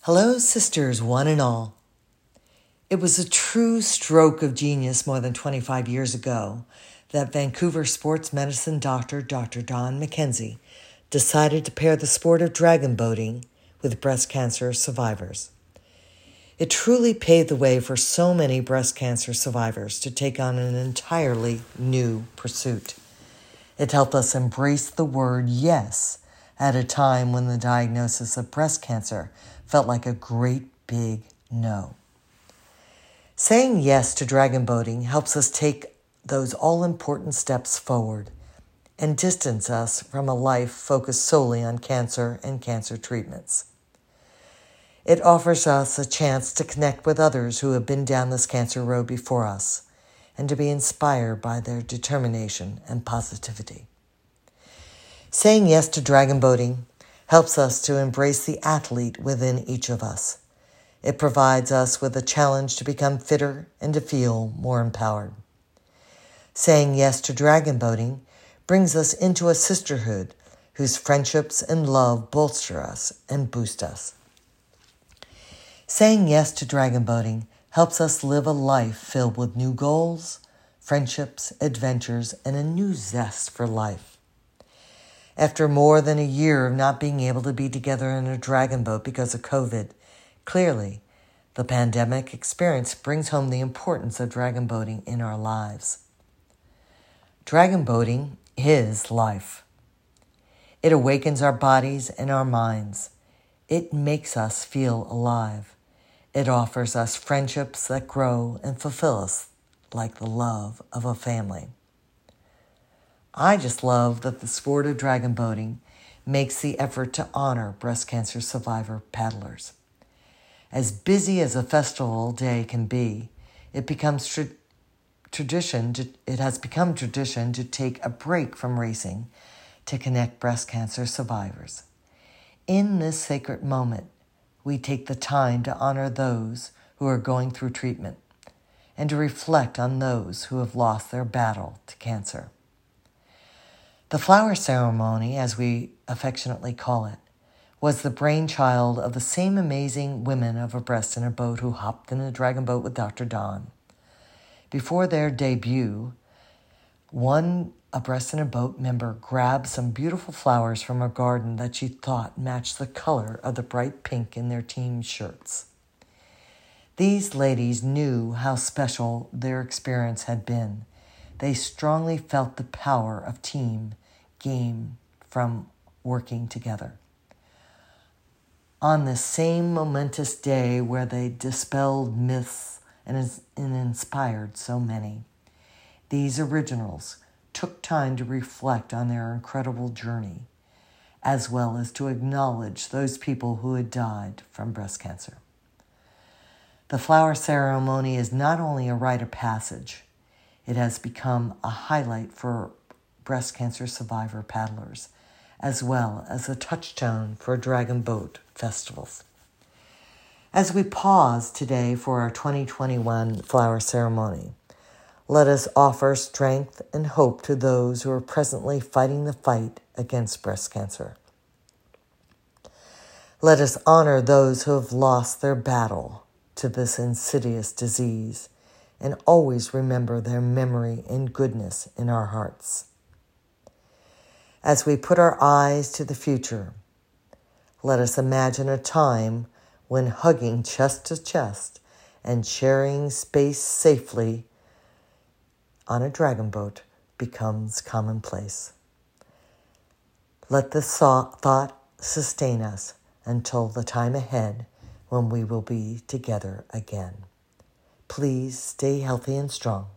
Hello, sisters, one and all. It was a true stroke of genius more than 25 years ago that Vancouver sports medicine doctor, Dr. Don McKenzie, decided to pair the sport of dragon boating with breast cancer survivors. It truly paved the way for so many breast cancer survivors to take on an entirely new pursuit. It helped us embrace the word yes at a time when the diagnosis of breast cancer felt like a great big no. Saying yes to dragon boating helps us take those all-important steps forward and distance us from a life focused solely on cancer and cancer treatments. It offers us a chance to connect with others who have been down this cancer road before us and to be inspired by their determination and positivity. Saying yes to dragon boating helps us to embrace the athlete within each of us. It provides us with a challenge to become fitter and to feel more empowered. Saying yes to dragon boating brings us into a sisterhood whose friendships and love bolster us and boost us. Saying yes to dragon boating helps us live a life filled with new goals, friendships, adventures, and a new zest for life. After more than a year of not being able to be together in a dragon boat because of COVID, clearly, the pandemic experience brings home the importance of dragon boating in our lives. Dragon boating is life. It awakens our bodies and our minds. It makes us feel alive. It offers us friendships that grow and fulfill us like the love of a family. I just love that the sport of dragon boating makes the effort to honor breast cancer survivor paddlers. As busy as a festival day can be, it has become tradition to take a break from racing to connect breast cancer survivors. In this sacred moment, we take the time to honor those who are going through treatment and to reflect on those who have lost their battle to cancer. The flower ceremony, as we affectionately call it, was the brainchild of the same amazing women of Abreast in a Boat who hopped in a dragon boat with Dr. Don. Before their debut, one Abreast in a Boat member grabbed some beautiful flowers from a garden that she thought matched the color of the bright pink in their team shirts. These ladies knew how special their experience had been. They strongly felt the power of team game from working together. On this same momentous day where they dispelled myths and inspired so many, these originals took time to reflect on their incredible journey, as well as to acknowledge those people who had died from breast cancer. The flower ceremony is not only a rite of passage, it has become a highlight for breast cancer survivor paddlers, as well as a touchstone for dragon boat festivals. As we pause today for our 2021 flower ceremony, let us offer strength and hope to those who are presently fighting the fight against breast cancer. Let us honor those who have lost their battle to this insidious disease and always remember their memory and goodness in our hearts. As we put our eyes to the future, let us imagine a time when hugging chest to chest and sharing space safely on a dragon boat becomes commonplace. Let this thought sustain us until the time ahead when we will be together again. Please stay healthy and strong.